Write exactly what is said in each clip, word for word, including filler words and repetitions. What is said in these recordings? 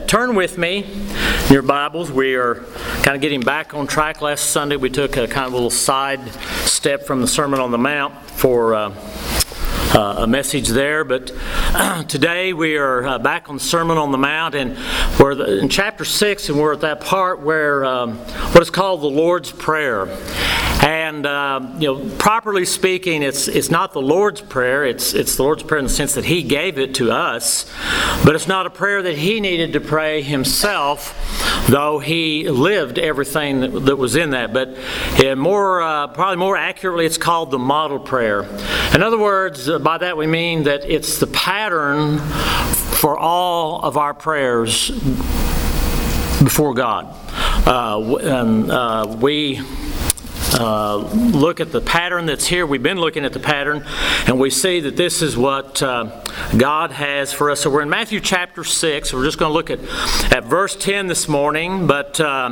turn with me in your Bibles. We are kind of getting back on track. Last Sunday we took a kind of a little side step from the Sermon on the Mount for uh, uh, a message there. But uh, today we are uh, back on the Sermon on the Mount, and we're the, in chapter six, and we're at that part where um, what is called the Lord's Prayer. And uh, you know, properly speaking, it's it's not the Lord's Prayer. It's it's the Lord's Prayer in the sense that He gave it to us, but it's not a prayer that He needed to pray Himself, though He lived everything that, that was in that. But yeah, more uh, probably more accurately, it's called the model prayer. In other words, uh, by that we mean that it's the pattern for all of our prayers before God. Uh, and uh, we. Uh, look at the pattern that's here. We've been looking at the pattern, and we see that this is what uh, God has for us. So we're in Matthew chapter six. We're just going to look at, at verse ten this morning, but uh,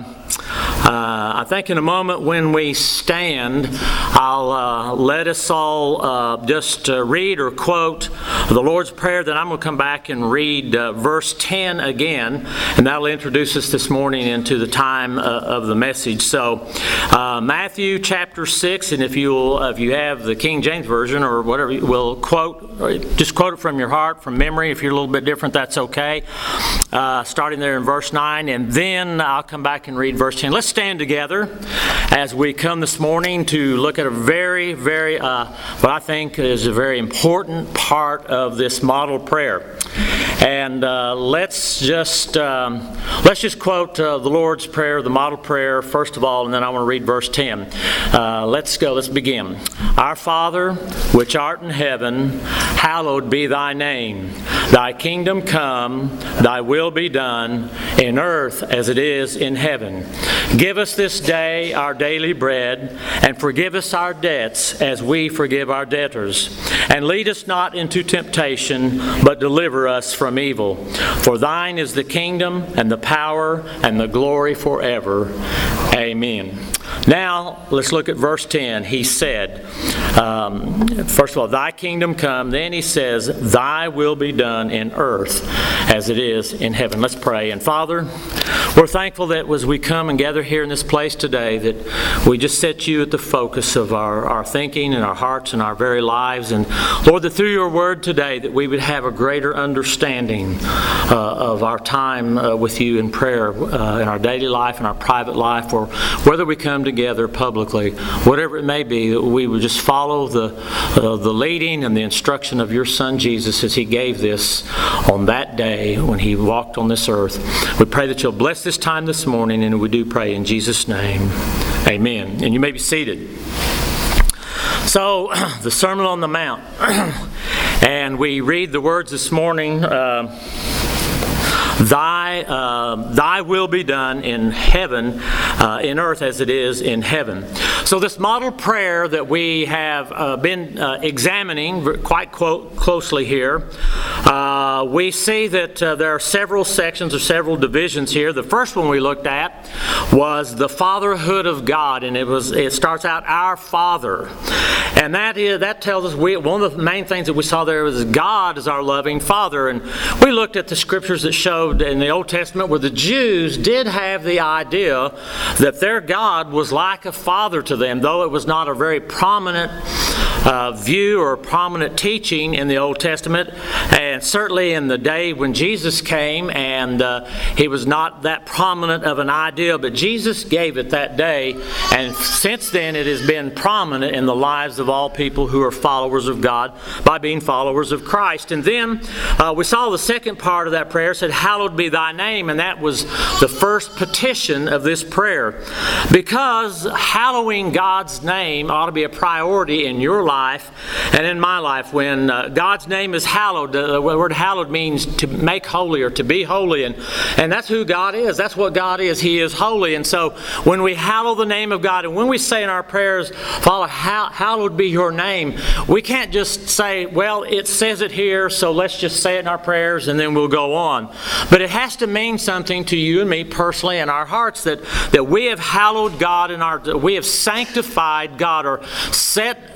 uh, I think in a moment when we stand, I'll uh, let us all uh, just uh, read or quote the Lord's Prayer. Then I'm going to come back and read uh, verse ten again, and that'll introduce us this morning into the time uh, of the message. So uh, Matthew chapter six, and if you if you have the King James Version or whatever, you will quote, just quote it from your heart, from memory. If you're a little bit different, that's okay. Uh, starting there in verse nine, and then I'll come back and read verse ten. Let's stand together as we come this morning to look at a very, very, uh, what I think is a very important part of this model prayer. And uh, let's just um, let's just quote uh, the Lord's Prayer, the model prayer, first of all, and then I want to read verse ten. Uh, let's go. Let's begin. Our Father, which art in heaven, hallowed be thy name. Thy kingdom come, thy will be done, in earth as it is in heaven. Give us this day our daily bread, and forgive us our debts as we forgive our debtors. And lead us not into temptation, but deliver us from evil. For thine is the kingdom, and the power, and the glory forever. Amen. Now, let's look at verse ten. He said, um, first of all, thy kingdom come. Then he says, thy will be done in earth as it is in heaven. Let's pray. And Father, we're thankful that as we come and gather here in this place today, that we just set you at the focus of our, our thinking and our hearts and our very lives. And Lord, that through your word today, that we would have a greater understanding uh, of our time uh, with you in prayer, uh, in our daily life, in our private life, or whether we come together publicly, whatever it may be, that we would just follow the uh, the leading and the instruction of your Son Jesus as he gave this on that day when he walked on this earth. We pray that you'll bless this time this morning, and we do pray in Jesus' name. Amen. And you may be seated. So, the Sermon on the Mount. And we read the words this morning, uh, Thy uh, Thy will be done in heaven, uh, in earth as it is in heaven. So this model prayer that we have uh, been uh, examining quite quote, closely here, uh, we see that uh, there are several sections or several divisions here. The first one we looked at was the fatherhood of God, and it was it starts out our Father, and that is that tells us we, one of the main things that we saw there was God is our loving Father, and we looked at the scriptures that show in the Old Testament where the Jews did have the idea that their God was like a father to them, though it was not a very prominent uh, view or prominent teaching in the Old Testament, and certainly in the day when Jesus came, and uh, he was not that prominent of an idea, but Jesus gave it that day, and since then it has been prominent in the lives of all people who are followers of God by being followers of Christ. And then uh, we saw the second part of that prayer said, hallowed be thy name, and that was the first petition of this prayer. Because hallowing God's name ought to be a priority in your life and in my life. When uh, God's name is hallowed, uh, the word hallowed means to make holy or to be holy, and, and that's who God is. That's what God is. He is holy. And so when we hallow the name of God, and when we say in our prayers, Father, hallowed be your name, we can't just say, well, it says it here, so let's just say it in our prayers and then we'll go on. But it has to mean something to you and me personally in our hearts that, that we have hallowed God in our, we have sanctified God or set God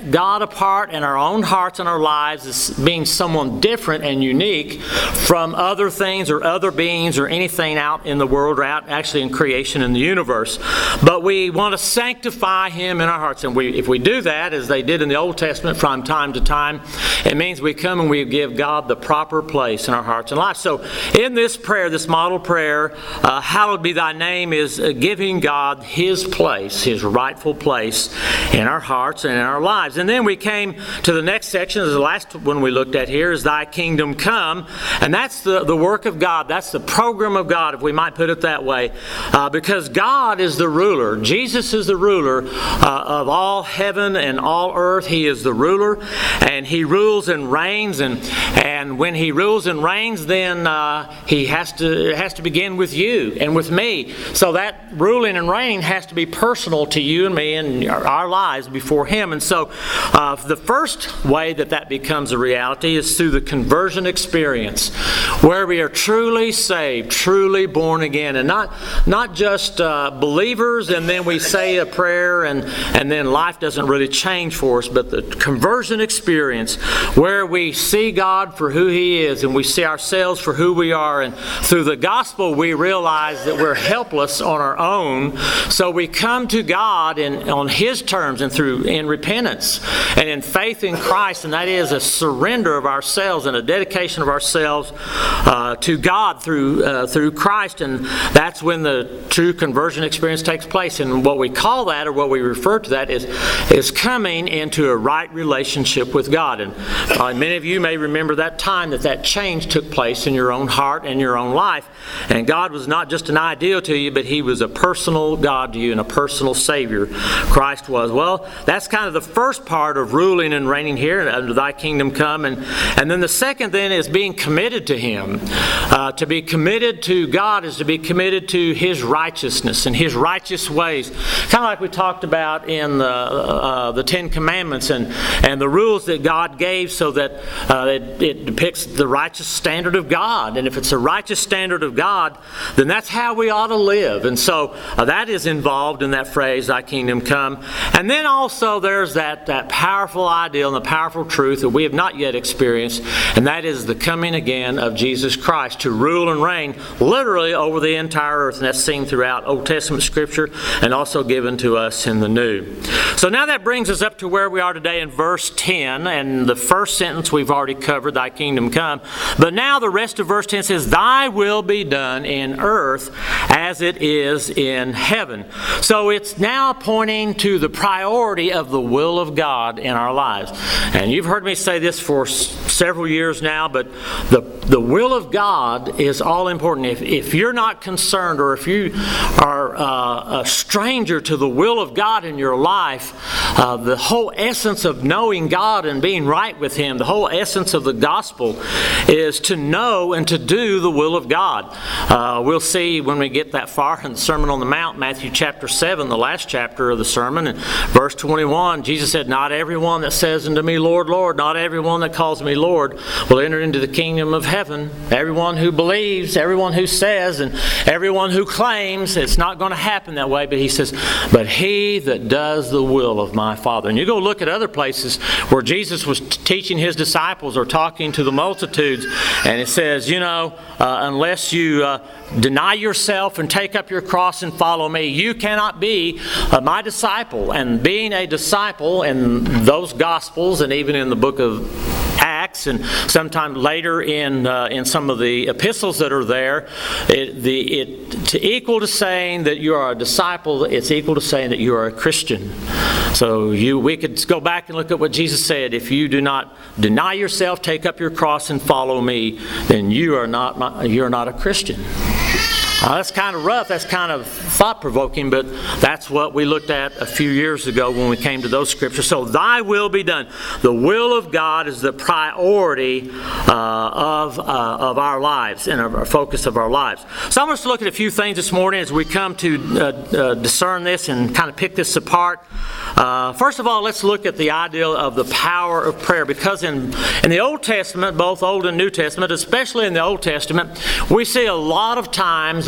apart in our own hearts and our lives as being someone different and unique from other things or other beings or anything out in the world or out actually in creation in the universe. But we want to sanctify Him in our hearts. And we, if we do that, as they did in the Old Testament from time to time, it means we come and we give God the proper place in our hearts and lives. So in this prayer, this model prayer, uh, hallowed be thy name, is uh, giving God His place, His rightful place in our hearts and in our lives. And then we came to the next section, the last one we looked at here, is thy kingdom come. And that's the, the work of God. That's the program of God, if we might put it that way. Uh, because God is the ruler. Jesus is the ruler uh, of all heaven and all earth. He is the ruler. And He rules and reigns. And, and when He rules and reigns, then uh, He has to, it has to begin with you and with me. So that ruling and reigning has to be personal to you and me and our lives before Him. And so uh, the first way that that becomes a reality is through the conversion experience, where we are truly saved, truly born again, and not not just uh, believers and then we say a prayer and, and then life doesn't really change for us, but the conversion experience where we see God for who He is and we see ourselves for who we are, and through the gospel we realize that we're helpless on our own, so we come to God in, on His terms and through in repentance and in faith in Christ, and that is a surrender of ourselves and a dedication of ourselves uh, to God through uh, through Christ, and that's when the true conversion experience takes place. And what we call that, or what we refer to that, is is coming into a right relationship with God. And uh, many of you may remember that time that that change took place in your own heart and your own life, and God was not just an ideal to you, but He was a personal God to you and a personal Savior. Christ was. Well, that's kind of the first part of ruling and reigning here, under thy kingdom come. And, and then the second then is being committed to Him. Uh, to be committed to God is to be committed to His righteousness and His righteous ways. Kind of like we talked about in the, uh, the Ten Commandments and, and the rules that God gave, so that uh, it, it depicts the righteous standard of God. And if it's a righteous standard of God, then that's how we ought to live. And so uh, that is involved in that phrase, thy kingdom come. And then also there's that, that powerful ideal and the powerful truth that we have not yet experienced, and that is the coming again of Jesus Christ to rule and reign literally over the entire earth. And that's seen throughout Old Testament Scripture and also given to us in the New. So now that brings us up to where we are today in verse ten, and the first sentence we've already covered, thy kingdom come. But now the rest of verse ten says, thy will be done in earth as it is in heaven. So it's now pointing to the priority of the will of God in our lives. And you've heard me say this for s- several years now, but the, the will of God is all important. If, if you're not concerned, or if you are uh, a stranger to the will of God in your life, uh, the whole essence of knowing God and being right with Him, the whole essence of the gospel is to know and to do the will of God. Uh, we'll see when we get that far in the Sermon on the Mount, Matthew chapter seven, the last chapter of the sermon, and verse twenty-one, Jesus said, not everyone that says unto me, Lord, Lord, not everyone that calls me Lord will enter into the kingdom of heaven. Everyone who believes, everyone who says, and everyone who claims, it's not going to happen that way. But He says, but he that does the will of my Father. And you go look at other places where Jesus was t- teaching His disciples or talking to the multitudes, and it says, you know, uh, unless you uh, deny yourself and take up your cross and follow me, you cannot be uh, my disciple. And being a disciple in those Gospels, and even in the book of Acts, and sometime later in uh, in some of the epistles that are there, it, the it to equal to saying that you are a disciple, it's equal to saying that you are a Christian. So you we could go back and look at what Jesus said: if you do not deny yourself, take up your cross, and follow me, then you are not my, you're not a Christian. Uh, that's kind of rough, that's kind of thought-provoking, but that's what we looked at a few years ago when we came to those scriptures. So, thy will be done. The will of God is the priority uh, of, uh, of our lives and our focus of our lives. So, I want us to look at a few things this morning as we come to uh, uh, discern this and kind of pick this apart. Uh, first of all, let's look at the idea of the power of prayer, because in, in the Old Testament, both Old and New Testament, especially in the Old Testament, we see a lot of times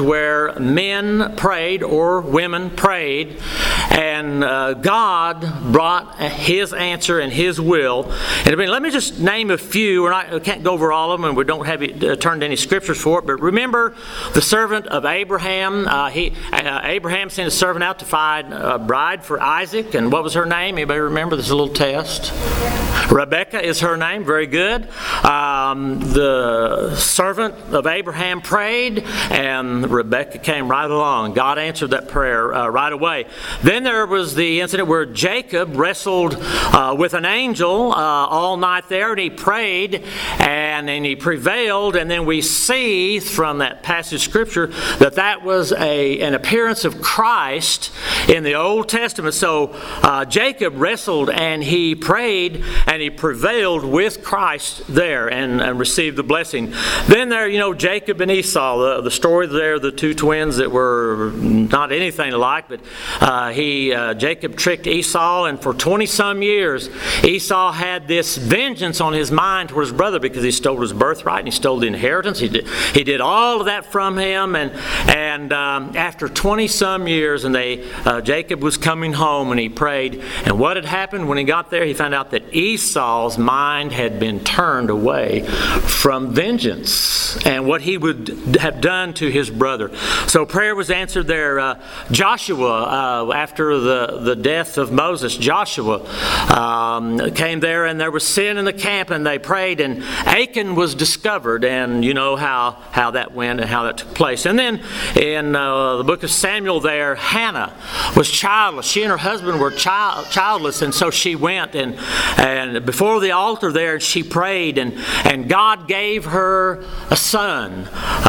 times where men prayed or women prayed, and uh, God brought His answer and His will. And I mean, let me just name a few. We're not, we can't go over all of them, and we don't have it, uh, turned any scriptures for it. But remember the servant of Abraham. Uh, he uh, Abraham sent a servant out to find a bride for Isaac, and what was her name? Anybody remember? There's a little test. Rebecca is her name. Very good. Um, the servant of Abraham prayed, and Rebecca came right along. God answered that prayer uh, right away. Then there was the incident where Jacob wrestled uh, with an angel uh, all night there, and he prayed, and, and he prevailed. And then we see from that passage of Scripture that that was a, an appearance of Christ in the Old Testament. So uh, Jacob wrestled, and he prayed, and he prevailed with Christ there and, and received the blessing. Then there, you know, Jacob and Esau, the, the story there, the two twins that were not anything alike, but uh, he uh, Jacob tricked Esau, and for twenty some years Esau had this vengeance on his mind toward his brother because he stole his birthright and he stole the inheritance. He did, he did all of that from him, and and um, after twenty some years, and they uh, Jacob was coming home, and he prayed, and what had happened when he got there? He found out that Esau's mind had been turned away from vengeance and what he would have done to his brother. So prayer was answered there. Uh, Joshua, uh, after the, the death of Moses, Joshua um, came there, and there was sin in the camp, and they prayed, and Achan was discovered, and you know how, how that went and how that took place. And then in uh, the book of Samuel there, Hannah was childless. She and her husband were child, childless, and so she went and and before the altar there, she prayed, and, and God gave her a son.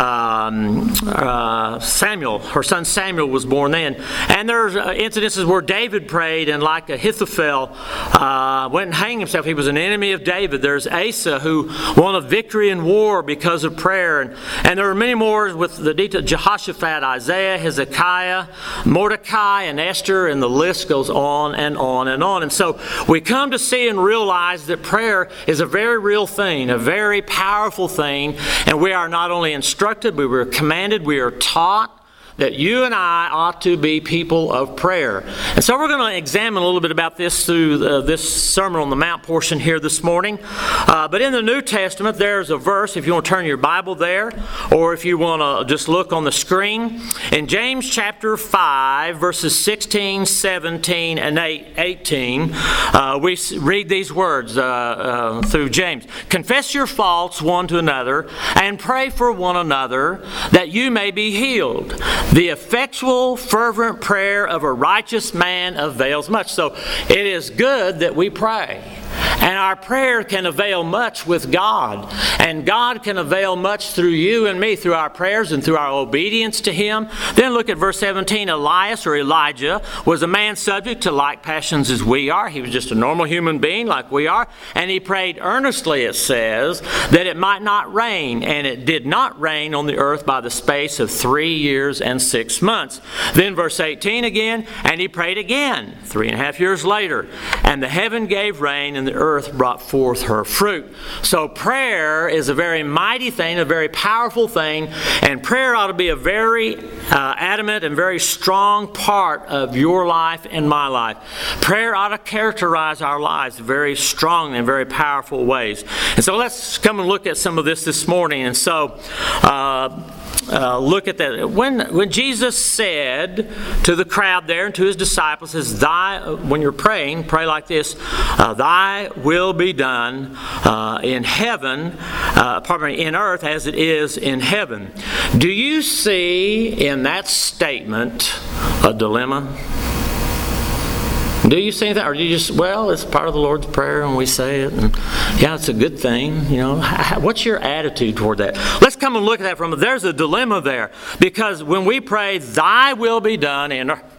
Um, uh, Samuel, her son Samuel was born then. And there's uh, incidences where David prayed, and like Ahithophel uh, went and hanged himself. He was an enemy of David. There's Asa, who won a victory in war because of prayer. And, and there are many more with the detail: Jehoshaphat, Isaiah, Hezekiah, Mordecai, and Esther, and the list goes on and on and on. And so we come to see and realize that prayer is a very real thing, a very powerful thing, and we are not only instructed, but we are commanded, we are taught that you and I ought to be people of prayer. And so we're going to examine a little bit about this through uh, this Sermon on the Mount portion here this morning. Uh, but in the New Testament, there's a verse, if you want to turn your Bible there, or if you want to just look on the screen. In James chapter five, verses sixteen, seventeen, and eighteen, uh, we read these words uh, uh, through James. Confess your faults one to another, and pray for one another, that you may be healed. The effectual, fervent prayer of a righteous man avails much. So it is good that we pray. And our prayer can avail much with God. And God can avail much through you and me, through our prayers and through our obedience to Him. Then look at verse seventeen. Elias, or Elijah, was a man subject to like passions as we are. He was just a normal human being like we are. And he prayed earnestly, it says, that it might not rain. And it did not rain on the earth by the space of three years and six months. Then verse eighteen again, and he prayed again, three and a half years later. And the heaven gave rain, and the earth brought forth her fruit. So prayer is a very mighty thing, a very powerful thing, and prayer ought to be a very uh, adamant and very strong part of your life and my life. Prayer ought to characterize our lives very strong and very powerful ways. And so let's come and look at some of this this morning. And so uh, Uh, look at that. When when Jesus said to the crowd there and to His disciples, says, "Thy," when you're praying, pray like this: uh, "Thy will be done uh, in heaven, uh, pardon me, in earth as it is in heaven." Do you see in that statement a dilemma? Do you see that, or do you just, well, it's part of the Lord's Prayer and we say it, and yeah, it's a good thing, you know? What's your attitude toward that? Let's come and look at that from, there's a dilemma there, because when we pray, "Thy will be done in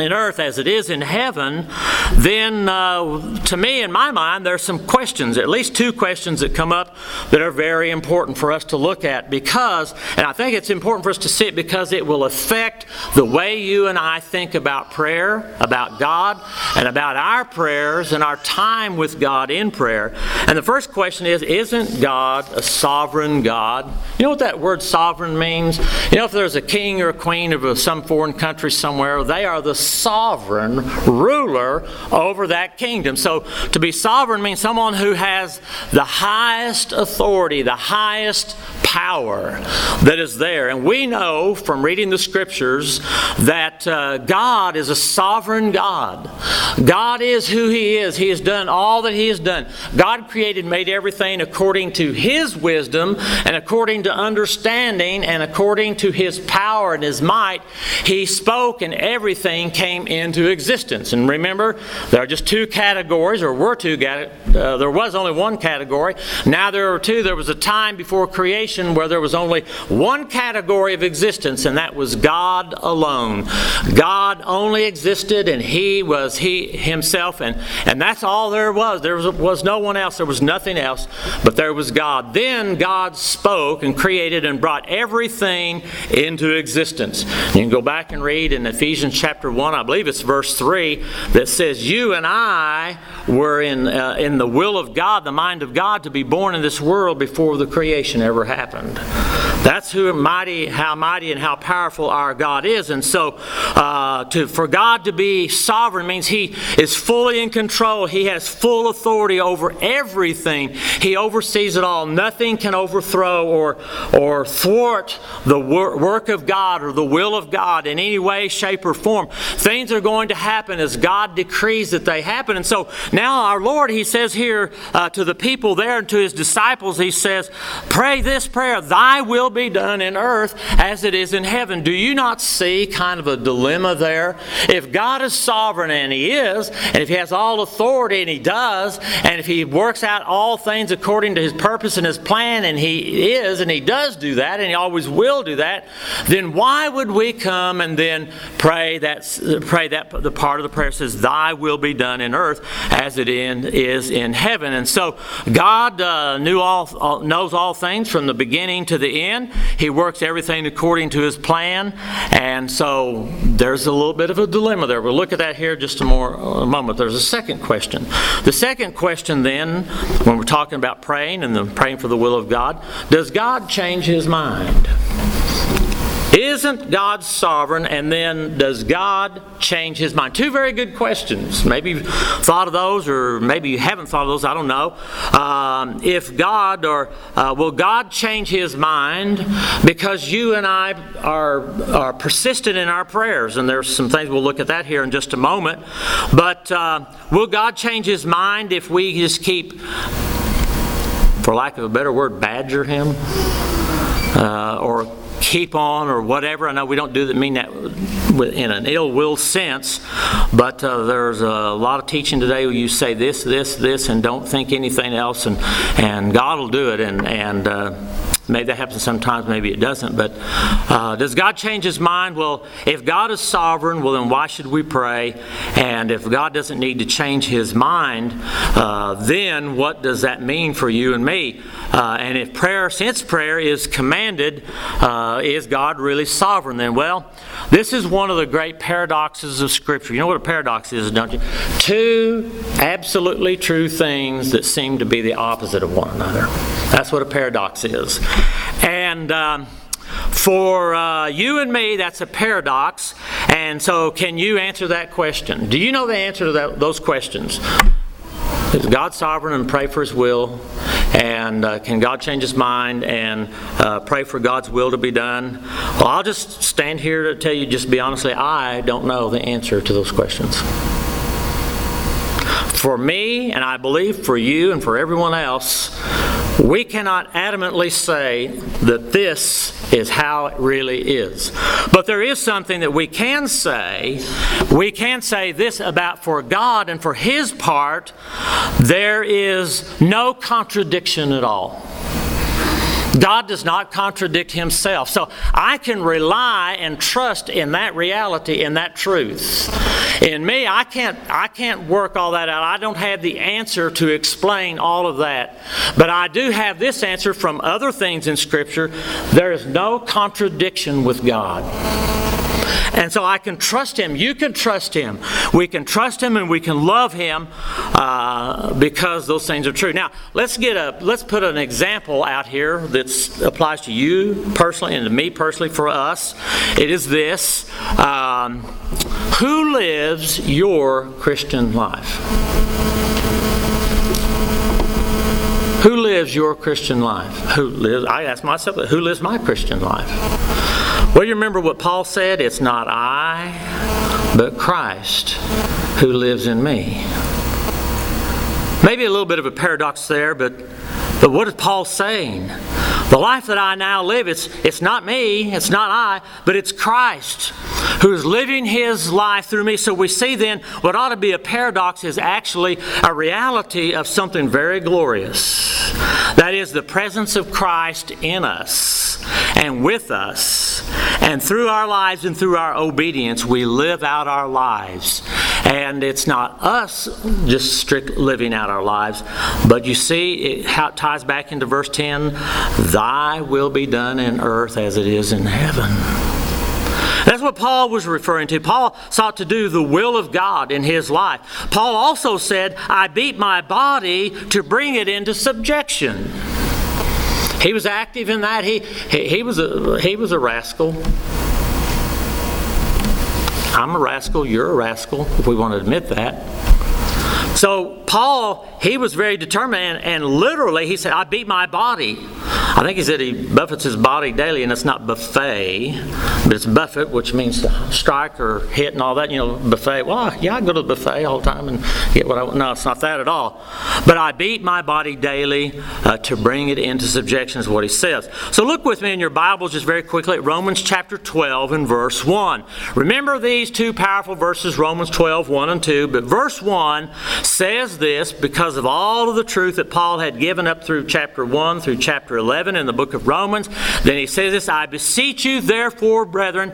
in earth as it is in heaven, then uh, to me, in my mind, there's some questions, at least two questions that come up that are very important for us to look at because, and I think it's important for us to see it because it will affect the way you and I think about prayer, about God, and about our prayers and our time with God in prayer. And the first question is, isn't God a sovereign God? You know what that word sovereign means? You know, if there's a king or a queen of some foreign country somewhere, they are the sovereign ruler over that kingdom. So to be sovereign means someone who has the highest authority, the highest power that is there. And we know from reading the Scriptures that uh, God is a sovereign God. God is who He is. He has done all that He has done. God created, made everything according to His wisdom and according to understanding and according to His power and His might. He spoke and everything came into existence. And remember, there are just two categories, or were two, uh, there was only one category. Now there are two. There was a time before creation where there was only one category of existence, and that was God alone. God only existed, and He was He Himself, and, and that's all there was. There was, was no one else. There was nothing else, but there was God. Then God spoke and created and brought everything into existence. You can go back and read in Ephesians chapter one, I believe it's verse three, that says, you and I were in, uh, in the will of God, the mind of God, to be born in this world before the creation ever happened. That's who mighty, how mighty and how powerful our God is. And so uh, to, for God to be sovereign means He is fully in control. He has full authority over everything. He oversees it all. Nothing can overthrow or, or thwart the wor- work of God or the will of God in any way, shape, or form. Things are going to happen as God decrees that they happen. And so now our Lord, He says here uh, to the people there and to His disciples, He says, pray this prayer, thy will be done in earth as it is in heaven. Do you not see kind of a dilemma there? If God is sovereign, and He is, and if He has all authority, and He does, and if He works out all things according to His purpose and His plan, and He is, and He does do that, and He always will do that, then why would we come and then pray that, pray that the part of the prayer says, thy will be done in earth as it in, is in heaven? And so God uh, knew all, all, knows all things from the beginning to the end. He works everything according to His plan. And so there's a little bit of a dilemma there. We'll look at that here just a more a moment. There's a second question. The second question then, when we're talking about praying and the praying for the will of God, does God change His mind? Isn't God sovereign, and then does God change His mind? Two very good questions. Maybe you've thought of those, or maybe you haven't thought of those. I don't know. Um, if God, or uh, will God change His mind because you and I are, are persistent in our prayers? And there's some things, we'll look at that here in just a moment. But uh, will God change His mind if we just keep, for lack of a better word, badger Him? Uh, or keep on, or whatever. I know we don't do that, mean that in an ill-will sense, but uh, there's a lot of teaching today where you say this, this, this, and don't think anything else, and and God will do it, and and uh, maybe that happens sometimes, maybe it doesn't. But uh, does God change His mind? Well, if God is sovereign, well then why should we pray? And if God doesn't need to change His mind, uh, then what does that mean for you and me? Uh, and if prayer, since prayer is commanded, uh, is God really sovereign then? Well, this is one of the great paradoxes of Scripture. You know what a paradox is, don't you? Two absolutely true things that seem to be the opposite of one another. That's what a paradox is. And um, for uh, you and me, that's a paradox. And so can you answer that question? Do you know the answer to that, those questions? Is God sovereign, and pray for His will? And uh, can God change His mind and uh, pray for God's will to be done? Well, I'll just stand here to tell you, just be honestly, I don't know the answer to those questions. For me, and I believe for you and for everyone else, we cannot adamantly say that this is how it really is. But there is something that we can say. We can say this about for God and for His part, there is no contradiction at all. God does not contradict Himself. So I can rely and trust in that reality, in that truth. in me. I can't, I can't work all that out. I don't have the answer to explain all of that. But I do have this answer from other things in Scripture. There is no contradiction with God. And so I can trust Him. You can trust Him. We can trust Him and we can love Him uh, because those things are true. Now, let's get a let's put an example out here that applies to you personally and to me personally for us. It is this. Um, who lives your Christian life? Who lives your Christian life? Who lives? I ask myself, who lives my Christian life? Well, you remember what Paul said? It's not I, but Christ who lives in me. Maybe a little bit of a paradox there, but, but what is Paul saying? The life that I now live, it's, it's not me, it's not I, but it's Christ who's living His life through me. So we see then what ought to be a paradox is actually a reality of something very glorious. That is the presence of Christ in us and with us. And through our lives and through our obedience, we live out our lives. And it's not us just strict living out our lives, but you see it, how it ties back into verse ten, Thy will be done in earth as it is in heaven. That's what Paul was referring to. Paul sought to do the will of God in his life. Paul also said, I beat my body to bring it into subjection. He was active in that. He, he, he, was a, he was a rascal. I'm a rascal. You're a rascal, if we want to admit that. So Paul, he was very determined, and, and literally he said, I beat my body. I think he said he buffets his body daily, and it's not buffet, but it's buffet, which means to strike or hit and all that. You know, buffet. Well, yeah, I go to the buffet all the time and get what I want. No, it's not that at all. But I beat my body daily uh, to bring it into subjection is what he says. So look with me in your Bibles just very quickly at Romans chapter twelve and verse one. Remember these two powerful verses, Romans twelve, one and two. But verse one says this because of all of the truth that Paul had given up through chapter one through chapter eleven in the book of Romans. Then he says this, I beseech you therefore, brethren,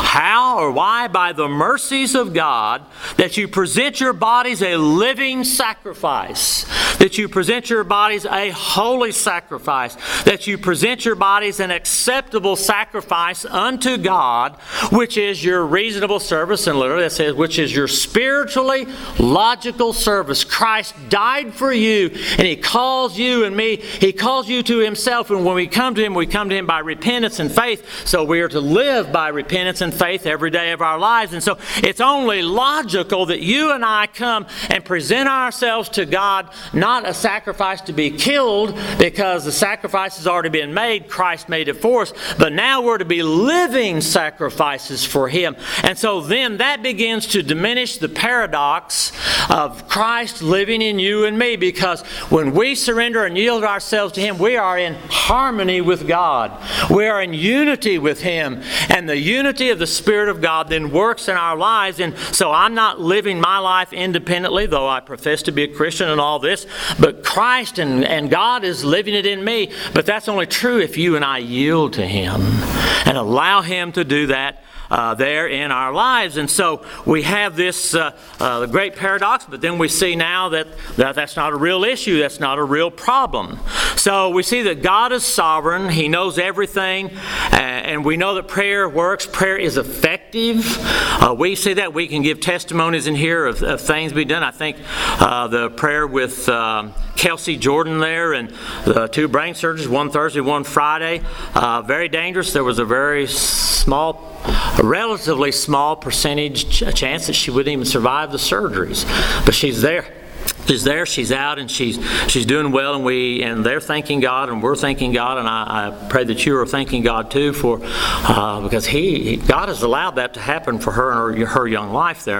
how or why? By the mercies of God, that you present your bodies a living sacrifice, that you present your bodies a holy sacrifice, that you present your bodies an acceptable sacrifice unto God, which is your reasonable service. And literally it says, which is your spiritually logical service. Christ died for you, and He calls you and me, He calls you to Himself. And when we come to Him, we come to Him by repentance and faith. So we are to live by repentance and faith every day of our lives. And so it's only logical that you and I come and present ourselves to God, not a sacrifice to be killed, because the sacrifice has already been made. Christ made it for us. But now we're to be living sacrifices for Him. And so then that begins to diminish the paradox of Christ living in you and me, because when we surrender and yield ourselves to Him, we are in harmony with God. We are in unity with Him. And the unity of the Spirit of God then works in our lives. And so I'm not living my life independently, though I profess to be a Christian and all this. But Christ and, and God is living it in me. But that's only true if you and I yield to Him and allow Him to do that Uh, there in our lives. And so we have this uh, uh, great paradox, but then we see now that, that that's not a real issue, that's not a real problem. So we see that God is sovereign, He knows everything, uh, and we know that prayer works, prayer is effective. Uh, we see that. We can give testimonies in here of, of things we've done. I think uh, the prayer with um, Kelsey Jordan there, and the two brain surgeries, one Thursday, one Friday, uh, very dangerous. There was a very small a relatively small percentage ch- chance that she wouldn't even survive the surgeries. But she's there. She's there, she's out, and she's she's doing well, and we and they're thanking God, and we're thanking God, and I, I pray that you are thanking God too for uh, because He God has allowed that to happen for her and her, her young life there.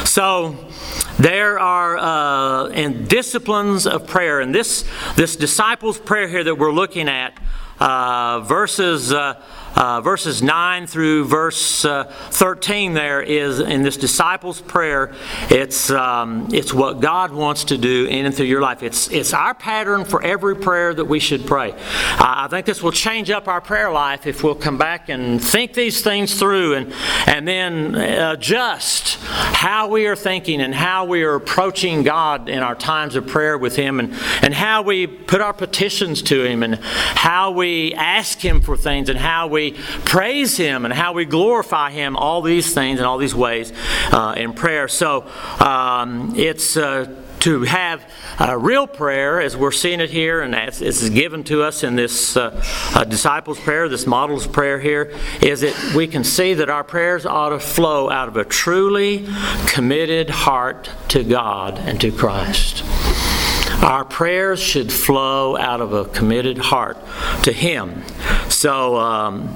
So there are uh, in disciplines of prayer, and this this disciples' prayer here that we're looking at, uh, verses. Uh, uh, verses nine through verse uh, thirteen there is, in this disciples' prayer, it's um, it's what God wants to do in and through your life. It's it's our pattern for every prayer that we should pray. I think this will change up our prayer life if we'll come back and think these things through and, and then adjust how we are thinking and how we are approaching God in our times of prayer with Him, and, and how we put our petitions to Him, and how we ask Him for things, and how we praise Him, and how we glorify Him, all these things and all these ways uh, in prayer. So um, it's uh, to have a real prayer, as we're seeing it here, and as this is given to us in this uh, uh, disciples' prayer, this model's prayer here, is that we can see that our prayers ought to flow out of a truly committed heart to God and to Christ. Our prayers should flow out of a committed heart to Him. So, um,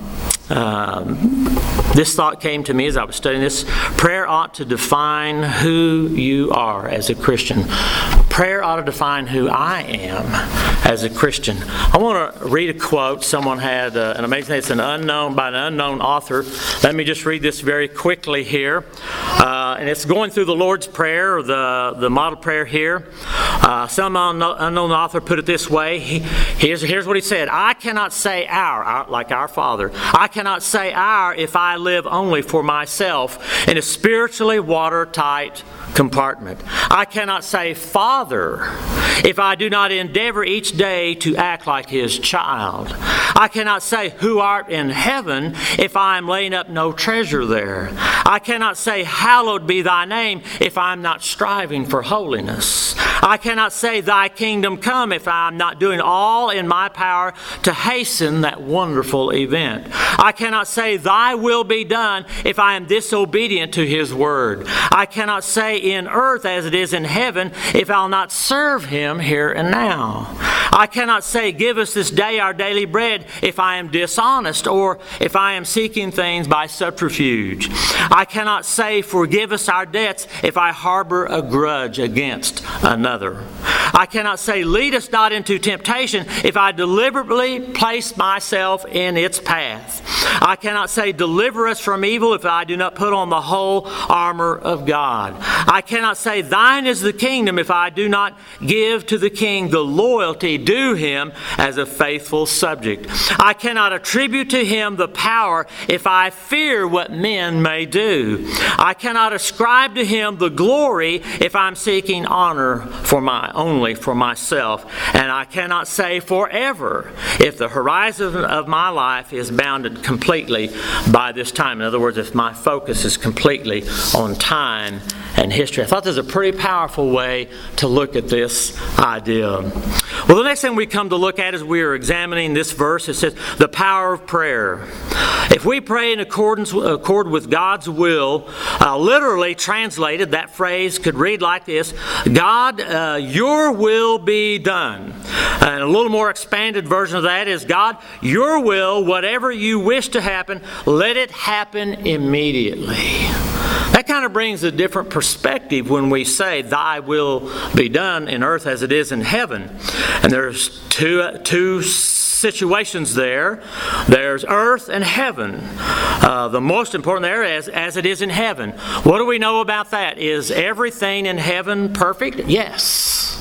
um, this thought came to me as I was studying this. Prayer ought to define who you are as a Christian. Prayer ought to define who I am as a Christian. I want to read a quote. Someone had uh, an amazing, it's an unknown, by an unknown author. Let me just read this very quickly here. Uh, and it's going through the Lord's Prayer, or the, the model prayer here. Uh, some unknown, unknown author put it this way. He, here's, here's what he said. I cannot say our, our, like our Father. I cannot say our if I live only for myself in a spiritually watertight compartment. I cannot say Father if I do not endeavor each day to act like His child. I cannot say who art in heaven if I am laying up no treasure there. I cannot say hallowed be thy name if I am not striving for holiness. I cannot say thy kingdom come if I am not doing all in my power to hasten that wonderful event. I cannot say thy will be done if I am disobedient to His word. I cannot say in earth as it is in heaven if I'll not serve Him here and now. I cannot say give us this day our daily bread if I am dishonest, or if I am seeking things by subterfuge. I cannot say forgive us our debts if I harbor a grudge against another. I cannot say lead us not into temptation if I deliberately place myself in its path. I cannot say deliver us from evil if I do not put on the whole armor of God. I cannot say thine is the kingdom if I do not give to the king the loyalty due him as a faithful subject. I cannot attribute to him the power if I fear what men may do. I cannot ascribe to him the glory if I'm seeking honor for my only for myself. And I cannot say forever if the horizon of my life is bounded completely by this time. In other words, if my focus is completely on time and history. I thought this was a pretty powerful way to look at this idea. Well, the next thing we come to look at as we are examining this verse, it says the power of prayer. If we pray in accordance accord with God's will, uh, literally translated, that phrase could read like this: God, uh, your will be done. And a little more expanded version of that is, God, your will, whatever you wish to happen, let it happen immediately. That kind of brings a different perspective when we say, thy will be done in earth as it is in heaven. And there's two, uh, two situations there. There's earth and heaven. Uh, the most important there is as it is in heaven. What do we know about that? Is everything in heaven perfect? Yes.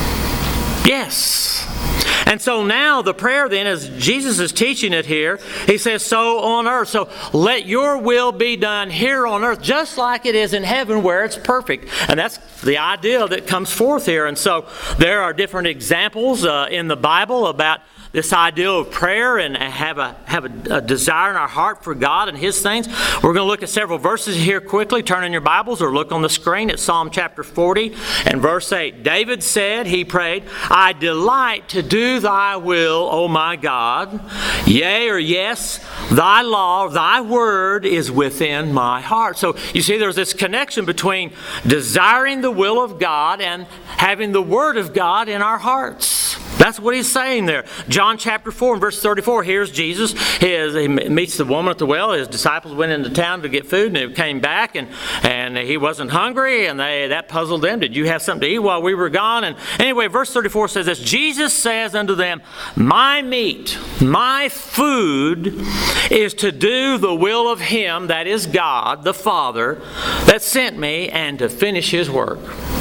Yes. And so now the prayer then, as Jesus is teaching it here, He says, so on earth. So let your will be done here on earth, just like it is in heaven where it's perfect. And that's the idea that comes forth here. And so there are different examples uh, in the Bible about this idea of prayer and have a have a, a desire in our heart for God and His things. We're going to look at several verses here quickly. Turn in your Bibles or look on the screen at Psalm chapter forty and verse eight. David said, he prayed, I delight to do thy will, O my God. Yea or yes, thy law, thy word is within my heart. So you see there's this connection between desiring the will of God and having the word of God in our hearts. That's what he's saying there. John chapter four and verse thirty-four, here's Jesus. His, he meets the woman at the well. His disciples went into town to get food, and they came back, and, and he wasn't hungry, and they that puzzled them. Did you have something to eat while we were gone? And anyway, verse thirty-four says this, Jesus says unto them, my meat, my food is to do the will of him, that is God, the Father, that sent me, and to finish his work.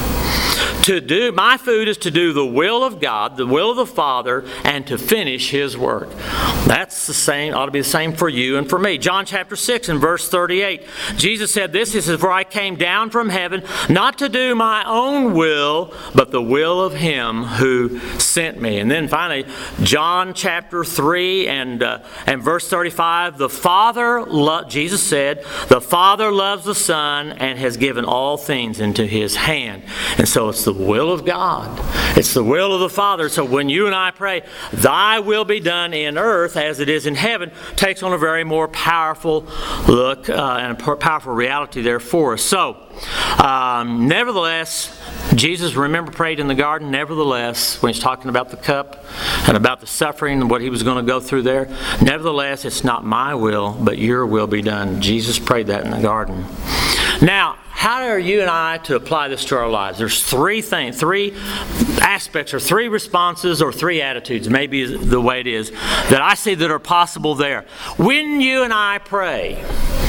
To do, my food is to do the will of God, the will of the Father, and to finish his work. That's the same, ought to be the same for you and for me. John chapter six and verse thirty-eight. Jesus said this, he says, for I came down from heaven not to do my own will, but the will of him who sent me. And then finally, John chapter three and, uh, and verse thirty-five. The Father, lo- Jesus said, the Father loves the Son and has given all things into his hand. And so it's the will of God. It's the will of the Father. So when you and I pray, thy will be done in earth as it is in heaven, takes on a very more powerful look uh, and a powerful reality there for us. So, um, nevertheless, Jesus, remember, prayed in the garden. Nevertheless, when he's talking about the cup and about the suffering and what he was going to go through there, nevertheless, it's not my will, but your will be done. Jesus prayed that in the garden. Now, how are you and I to apply this to our lives? There's three things, three aspects, or three responses, or three attitudes, maybe the way it is, that I see that are possible there. When you and I pray,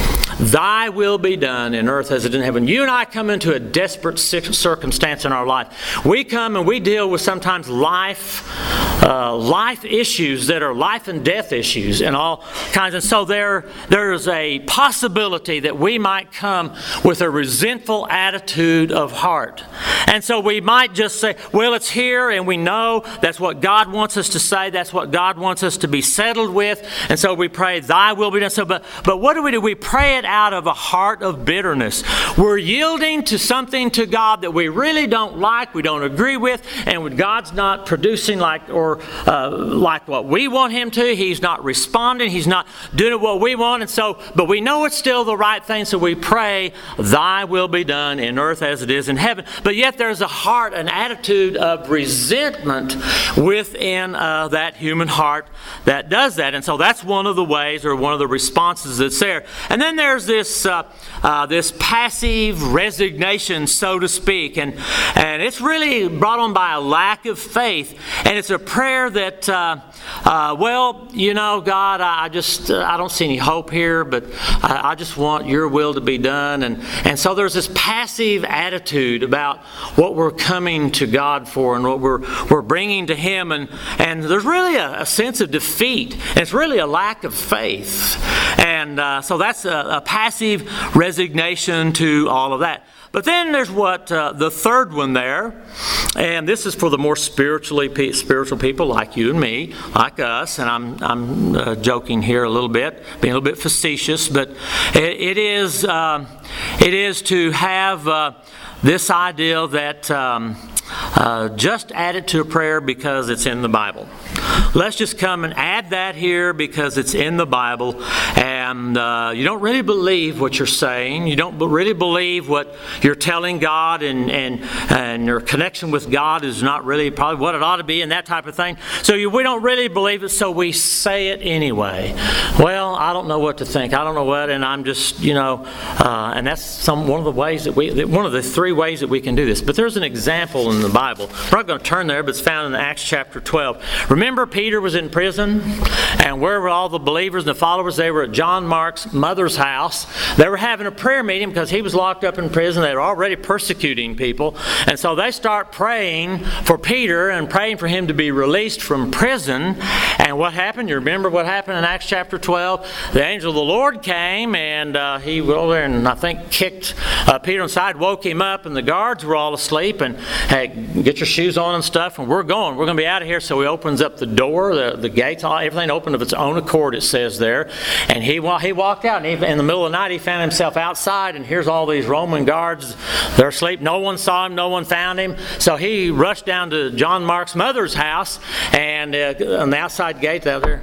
thy will be done in earth as it is in heaven. You and I come into a desperate circumstance in our life. We come and we deal with sometimes life, uh, life issues that are life and death issues and all kinds. And so there, there's a possibility that we might come with a resentful attitude of heart. And so we might just say, well, it's here, and we know that's what God wants us to say. That's what God wants us to be settled with. And so we pray, thy will be done. So, but, but what do we do? We pray it out of a heart of bitterness. We're yielding to something to God that we really don't like, we don't agree with, and when God's not producing like or uh, like what we want him to, he's not responding, he's not doing what we want, and so, but we know it's still the right thing, so we pray, thy will be done in earth as it is in heaven. But yet there's a heart, an attitude of resentment within uh, that human heart that does that. And so that's one of the ways, or one of the responses that's there. And then there's this uh, uh, this passive resignation, so to speak, and and it's really brought on by a lack of faith. And it's a prayer that, uh, uh, well, you know, God, I, I just uh, I don't see any hope here, but I, I just want your will to be done. And and so there's this passive attitude about what we're coming to God for and what we're we're bringing to Him, and and there's really a, a sense of defeat. And it's really a lack of faith, and uh, so that's a, a passive resignation to all of that. But then there's what uh, the third one there, and this is for the more spiritually spiritual people like you and me, like us. And I'm I'm uh, joking here a little bit, being a little bit facetious, but it, it is uh, it is to have uh, this idea that um, uh, just add it to a prayer because it's in the Bible. Let's just come and add that here because it's in the Bible, and uh, you don't really believe what you're saying. You don't really believe what you're telling God, and and and your connection with God is not really probably what it ought to be, and that type of thing. So you, we don't really believe it, so we say it anyway. Well, I don't know what to think. I don't know what, and I'm just, you know, uh, and that's some one of the ways that we, one of the three ways that we can do this. But there's an example in the Bible. We're not going to turn there, but it's found in Acts chapter twelve. Remember, Peter was in prison, and where were all the believers and the followers? They were at John Mark's mother's house. They were having a prayer meeting because he was locked up in prison. They were already persecuting people, and so they start praying for Peter and praying for him to be released from prison. And what happened? You remember what happened in Acts chapter twelve? The angel of the Lord came, and uh, he went over there and I think kicked uh, Peter inside, woke him up, and the guards were all asleep. And hey, get your shoes on and stuff, and we're going. We're going to be out of here. So he opens up the door, the, the gates, all, everything opened of its own accord, it says there. And he he walked out, and he, in the middle of the night, he found himself outside, and here's all these Roman guards. They're asleep. No one saw him. No one found him. So he rushed down to John Mark's mother's house, and uh, on the outside gate out there.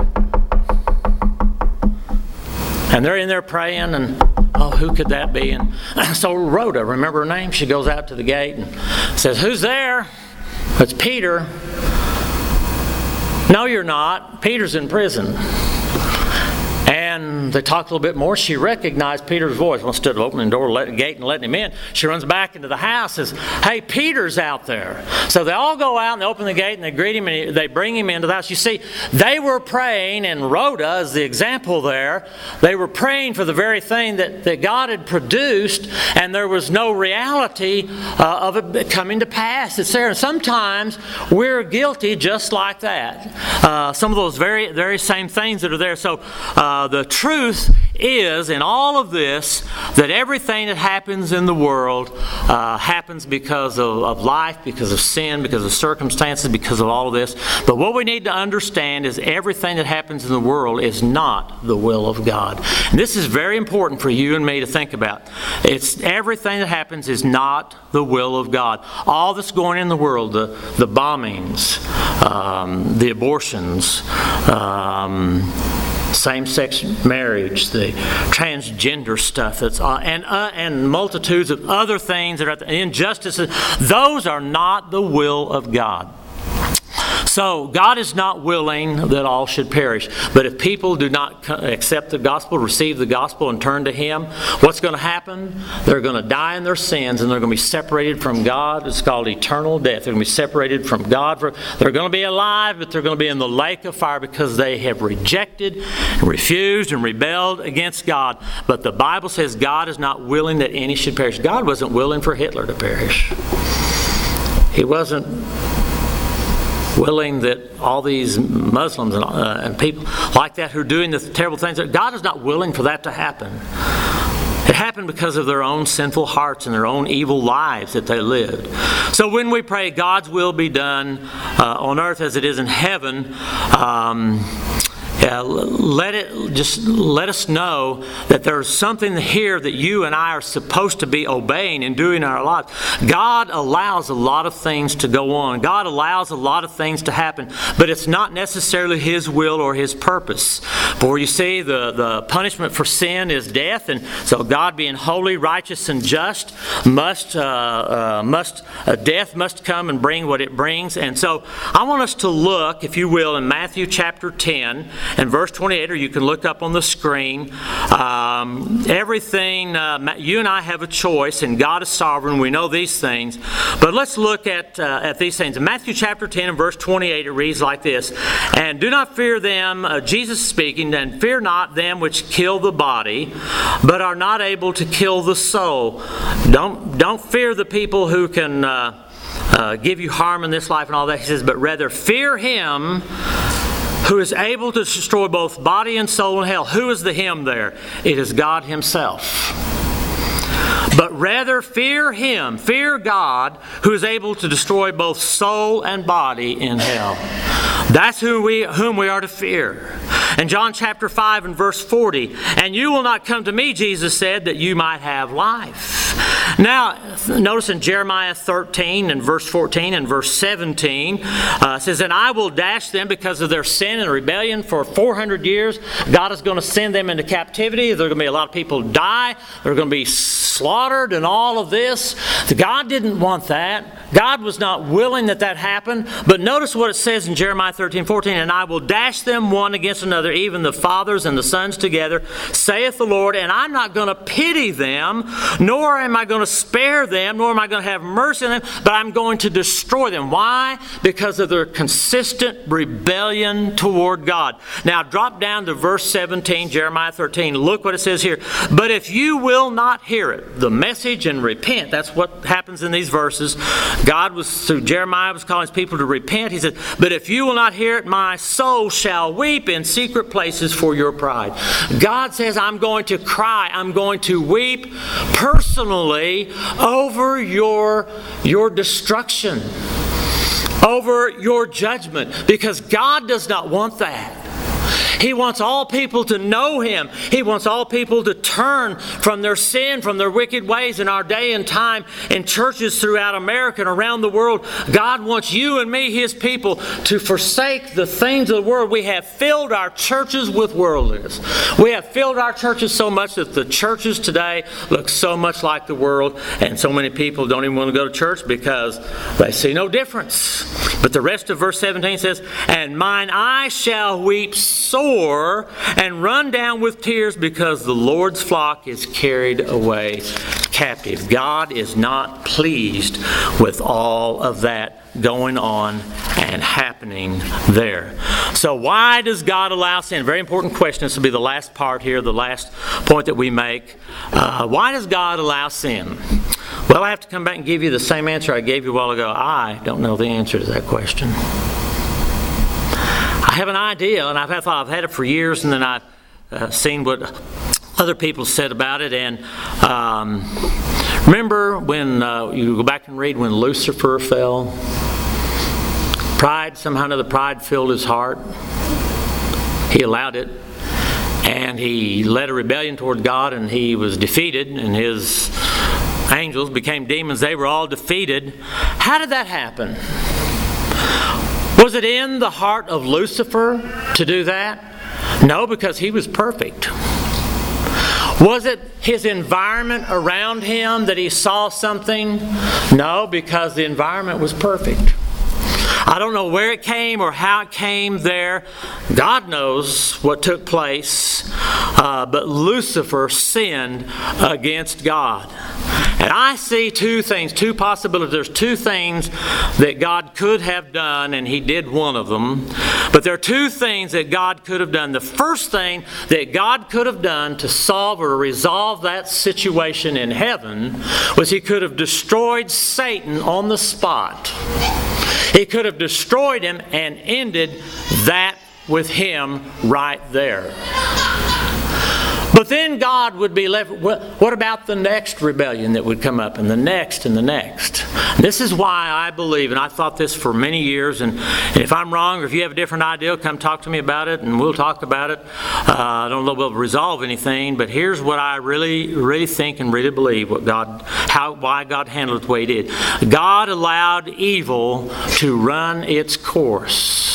And they're in there praying, and oh, who could that be? And so Rhoda, remember her name? She goes out to the gate and says, "Who's there?" It's Peter. And Rhoda, remember her name? She goes out to the gate and says, "Who's there?" It's Peter. And Rhoda, remember her name? She goes out to the gate and says, "Who's there?" It's Peter. And Rhoda, remember her name? She goes out to the gate and says, "Who's there?" It's Peter. No, you're not. Peter's in prison. And they talked a little bit more. She recognized Peter's voice. Well, instead of opening the door, letting the gate, and letting him in, she runs back into the house and says, hey, Peter's out there. So they all go out and they open the gate and they greet him and they bring him into the house. You see, they were praying, and Rhoda is the example there. They were praying for the very thing that, that God had produced, and there was no reality uh, of it coming to pass. It's there. And sometimes we're guilty just like that. Uh, some of those very, very same things that are there. So, uh, Uh, the truth is, in all of this, that everything that happens in the world uh, happens because of, of life, because of sin, because of circumstances, because of all of this. But what we need to understand is everything that happens in the world is not the will of God. And this is very important for you and me to think about. It's everything that happens is not the will of God. All that's going in the world, the, the bombings, um, the abortions, um, same-sex marriage, the transgender stuff, that's uh, and uh, and multitudes of other things that are injustices. Those are not the will of God. So God is not willing that all should perish. But if people do not accept the gospel, receive the gospel, and turn to Him, what's going to happen? They're going to die in their sins, and they're going to be separated from God. It's called eternal death. They're going to be separated from God. They're going to be alive, but they're going to be in the lake of fire because they have rejected, refused, and rebelled against God. But the Bible says God is not willing that any should perish. God wasn't willing for Hitler to perish. He wasn't willing that all these Muslims and, uh, and people like that who are doing the terrible things, God is not willing for that to happen. It happened because of their own sinful hearts and their own evil lives that they lived. So when we pray, God's will be done uh, on earth as it is in heaven, um, Yeah, let it just let us know that there's something here that you and I are supposed to be obeying and doing in our lives. God allows a lot of things to go on. God allows a lot of things to happen, but it's not necessarily His will or His purpose. For you see, the, the punishment for sin is death, and so God, being holy, righteous, and just, must uh, uh, must uh, death must come and bring what it brings. And so I want us to look, if you will, in Matthew chapter ten. And verse twenty-eight, or you can look up on the screen. Um, everything, uh, you and I have a choice, and God is sovereign. We know these things. But let's look at uh, at these things. In Matthew chapter ten and verse twenty-eight, it reads like this. And do not fear them, uh, Jesus speaking, and fear not them which kill the body, but are not able to kill the soul. Don't, don't fear the people who can uh, uh, give you harm in this life and all that. He says, but rather fear Him who is able to destroy both body and soul in hell. Who is the Him there? It is God Himself. But rather fear Him, fear God, who is able to destroy both soul and body in hell. That's who we, whom we are to fear. In John chapter five and verse forty, and you will not come to me, Jesus said, that you might have life. Now, notice in Jeremiah thirteen and verse fourteen and verse seventeen, uh, it says, and I will dash them because of their sin and rebellion for four hundred years. God is going to send them into captivity. There are going to be a lot of people die. They're going to be slaughtered and all of this. God didn't want that. God was not willing that that happened. But notice what it says in Jeremiah thirteen, fourteen, and I will dash them one against another, even the fathers and the sons together, saith the Lord, and I'm not going to pity them, nor am I going to spare them, nor am I going to have mercy on them, but I'm going to destroy them. Why? Because of their consistent rebellion toward God. Now drop down to verse seventeen, Jeremiah thirteen. Look what it says here. But if you will not hear it, the message, and repent, that's what happens in these verses. God was, through Jeremiah, was calling his people to repent. He said, but if you will not hear it, my soul shall weep in secret places for your pride. God says, I'm going to cry, I'm going to weep personally over your, your destruction, over your judgment, because God does not want that. He wants all people to know Him. He wants all people to turn from their sin, from their wicked ways. In our day and time, in churches throughout America and around the world, God wants you and me, His people, to forsake the things of the world. We have filled our churches with worldliness. We have filled our churches so much that the churches today look so much like the world, and so many people don't even want to go to church because they see no difference. But the rest of verse seventeen says, "And mine eye shall weep sore and run down with tears because the Lord's flock is carried away captive." God is not pleased with all of that going on and happening there. So why does God allow sin? Very important question. This will be the last part here, the last point that we make. Uh, why does God allow sin? Well, I have to come back and give you the same answer I gave you a while ago. I don't know the answer to that question. I have an idea, and I've had, I've had it for years, and then I've uh, seen what other people said about it. And um, remember when uh, you go back and read when Lucifer fell? Pride, somehow or another, pride filled his heart. He allowed it. And he led a rebellion toward God, and he was defeated, and his angels became demons. They were all defeated. How did that happen? Was it in the heart of Lucifer to do that? No, because he was perfect. Was it his environment around him that he saw something? No, because the environment was perfect. I don't know where it came or how it came there. God knows what took place. Uh, but Lucifer sinned against God. And I see two things, two possibilities. There's two things that God could have done, and He did one of them. But there are two things that God could have done. The first thing that God could have done to solve or resolve that situation in heaven was He could have destroyed Satan on the spot. He could have destroyed him and ended that with him right there. But then God would be left, what about the next rebellion that would come up, and the next and the next? This is why I believe, and I've thought this for many years, and, and if I'm wrong or if you have a different idea, come talk to me about it and we'll talk about it. Uh, I don't know if we'll resolve anything, but here's what I really, really think and really believe, what God, how, why God handled it the way He did. God allowed evil to run its course,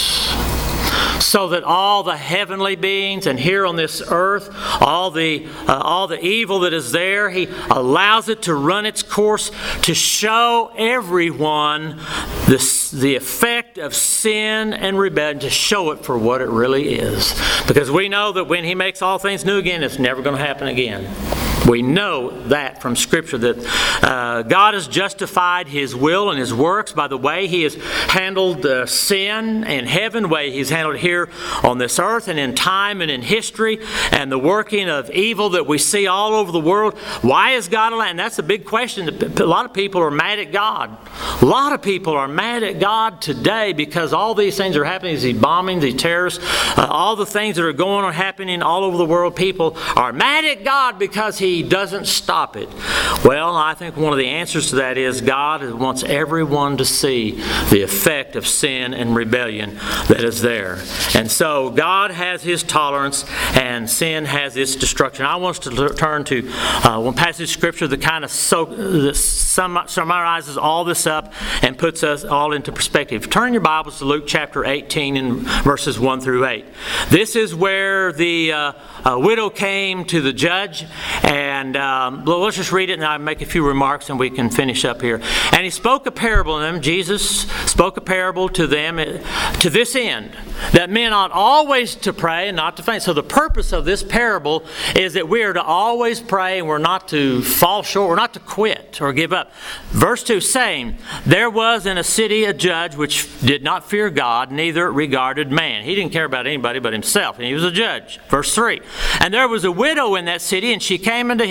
so that all the heavenly beings and here on this earth, all the uh, all the evil that is there, He allows it to run its course to show everyone the, the effect of sin and rebellion, to show it for what it really is. Because we know that when He makes all things new again, it's never going to happen again. We know that from Scripture, that uh, God has justified His will and His works by the way He has handled uh, sin in heaven, the way He's handled here on this earth and in time and in history, and the working of evil that we see all over the world. Why is God allowed? And that's a big question. A lot of people are mad at God. A lot of people are mad at God today because all these things are happening, these bombings, these terrorists, uh, all the things that are going on happening all over the world. People are mad at God because He He doesn't stop it. Well, I think one of the answers to that is God wants everyone to see the effect of sin and rebellion that is there. And so God has His tolerance and sin has its destruction. I want us to turn to uh, one passage of Scripture that kind of so, that sum, summarizes all this up and puts us all into perspective. Turn your Bibles to Luke chapter eighteen and verses one through eight. This is where the uh, uh, widow came to the judge, and And um, let's just read it and I'll make a few remarks and we can finish up here. And He spoke a parable to them. Jesus spoke a parable to them to this end, that men ought always to pray and not to faint. So the purpose of this parable is that we are to always pray and we're not to fall short, we're not to quit or give up. Verse two, saying, there was in a city a judge which did not fear God, neither regarded man. He didn't care about anybody but himself, and he was a judge. Verse three, and there was a widow in that city, and she came unto him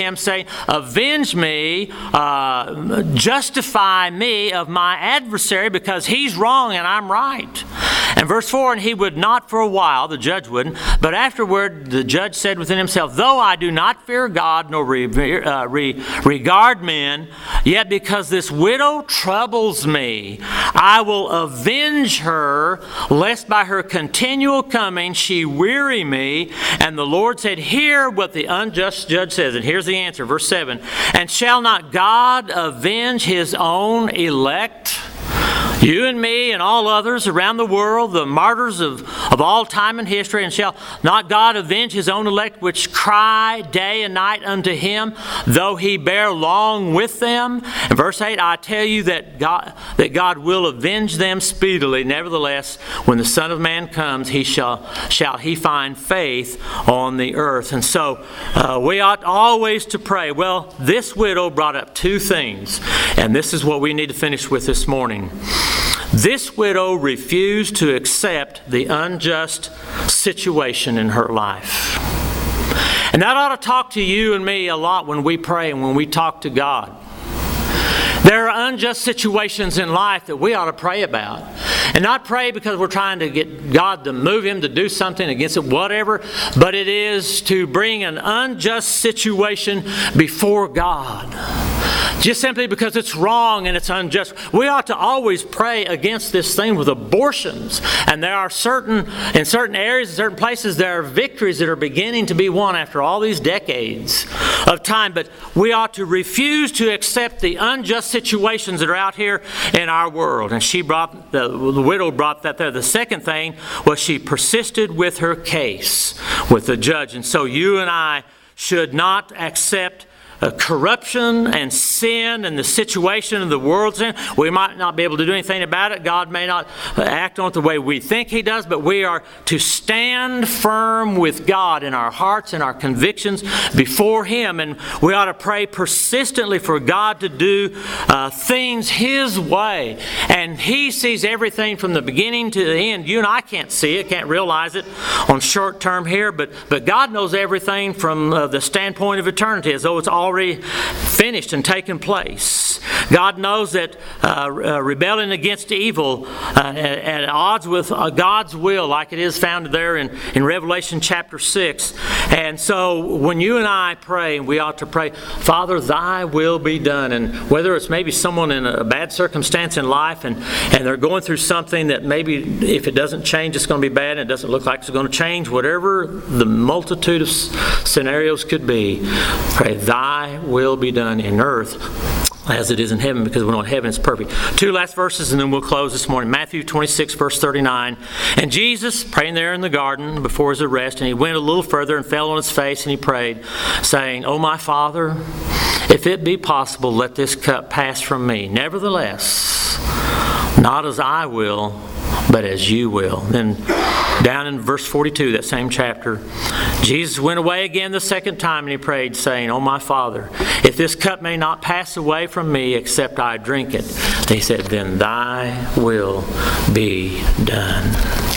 him, saying, Avenge me, uh, justify me of my adversary, because he's wrong and I'm right. And verse four, and he would not for a while, the judge wouldn't, but afterward the judge said within himself, Though I do not fear God nor revere, uh, re, regard men, yet because this widow troubles me, I will avenge her, lest by her continual coming she weary me. And the Lord said, Hear what the unjust judge says. And here's the answer, verse seven. And shall not God avenge his own elect? You and me and all others around the world, the martyrs of, of all time and history, and shall not God avenge his own elect which cry day and night unto him, though he bear long with them? And verse eight, I tell you that God, that God will avenge them speedily. Nevertheless, when the Son of Man comes, he shall, shall he find faith on the earth. And so uh, we ought always to pray. Well, this widow brought up two things, and this is what we need to finish with this morning. This widow refused to accept the unjust situation in her life. And that ought to talk to you and me a lot when we pray and when we talk to God. There are unjust situations in life that we ought to pray about. And not pray because we're trying to get God to move him to do something against it, whatever. But it is to bring an unjust situation before God. Just simply because it's wrong and it's unjust. We ought to always pray against this thing with abortions. And there are certain, in certain areas, in certain places, there are victories that are beginning to be won after all these decades of time. But we ought to refuse to accept the unjust situations that are out here in our world. And she brought, the, the widow brought that there. The second thing was she persisted with her case with the judge. And so you and I should not accept Uh, corruption and sin and the situation of the world's in. We might not be able to do anything about it. God may not act on it the way we think he does, but we are to stand firm with God in our hearts and our convictions before him. And we ought to pray persistently for God to do uh, things his way. And he sees everything from the beginning to the end. You and I can't see it, can't realize it on short term here, but, but God knows everything from uh, the standpoint of eternity, as though it's all already finished and taken place. God knows that uh, uh, rebelling against evil uh, at, at odds with uh, God's will, like it is found there in, in Revelation chapter six. And so when you and I pray, we ought to pray, Father, thy will be done. And whether it's maybe someone in a bad circumstance in life and, and they're going through something that maybe if it doesn't change, it's going to be bad and it doesn't look like it's going to change, whatever the multitude of scenarios could be, pray, thy will be done in earth as it is in heaven, because we know in heaven it's perfect. Two last verses and then we'll close this morning. Matthew twenty-six, verse thirty-nine. And Jesus, praying there in the garden before his arrest, and he went a little further and fell on his face and he prayed, saying, O my Father, if it be possible, let this cup pass from me. Nevertheless, not as I will, but as you will. Then down in verse forty-two, that same chapter, Jesus went away again the second time and he prayed, saying, O my Father, if this cup may not pass away from me except I drink it. And he said, then thy will be done.